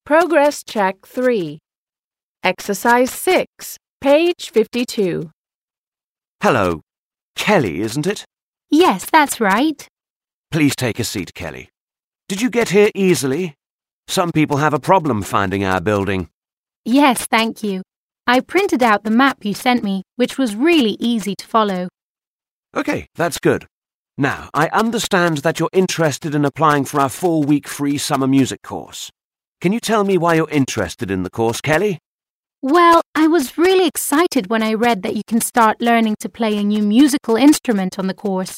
Progress Check 3. Exercise 6, page 52. Hello. Kelly, isn't it? Yes, that's right. Please take a seat, Kelly. Did you get here easily? Some people have a problem finding our building. Yes, thank you. I printed out the map you sent me, which was really easy to follow. Okay, that's good. Now, I understand that you're interested in applying for our 4-week free summer music course. Can you tell me why you're interested in the course, Kelly? Well, I was really excited when I read that you can start learning to play a new musical instrument on the course.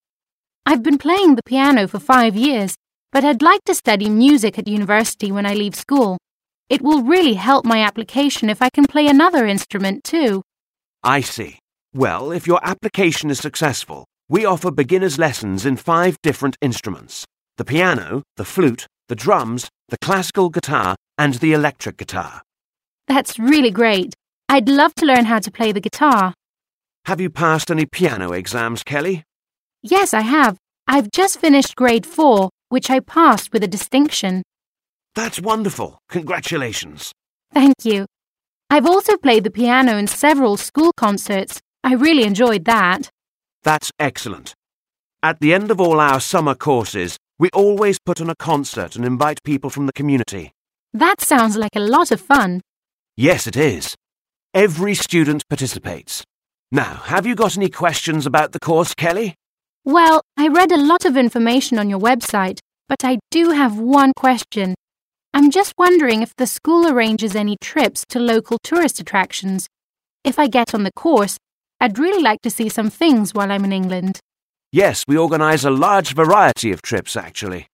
I've been playing the piano for 5 years, but I'd like to study music at university when I leave school. It will really help my application if I can play another instrument too. I see. Well, if your application is successful, we offer beginner's lessons in 5 different instruments: the piano, the flute, the drums, the classical guitar, and the electric guitar. That's really great. I'd love to learn how to play the guitar. Have you passed any piano exams, Kelly? Yes, I have. I've just finished grade 4, which I passed with a distinction. That's wonderful. Congratulations. Thank you. I've also played the piano in several school concerts. I really enjoyed that. That's excellent. At the end of all our summer courses, we always put on a concert and invite people from the community. That sounds like a lot of fun. Yes, it is. Every student participates. Now, have you got any questions about the course, Kelly? Well, I read a lot of information on your website, but I do have one question. I'm just wondering if the school arranges any trips to local tourist attractions. If I get on the course, I'd really like to see some things while I'm in England. Yes, we organise a large variety of trips, actually.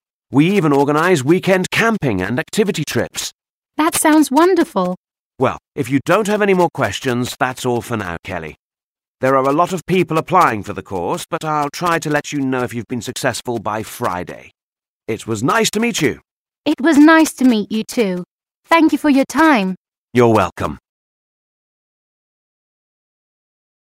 We even organise weekend camping and activity trips. That sounds wonderful. Well, if you don't have any more questions, that's all for now, Kelly. There are a lot of people applying for the course, but I'll try to let you know if you've been successful by Friday. It was nice to meet you. It was nice to meet you too. Thank you for your time. You're welcome.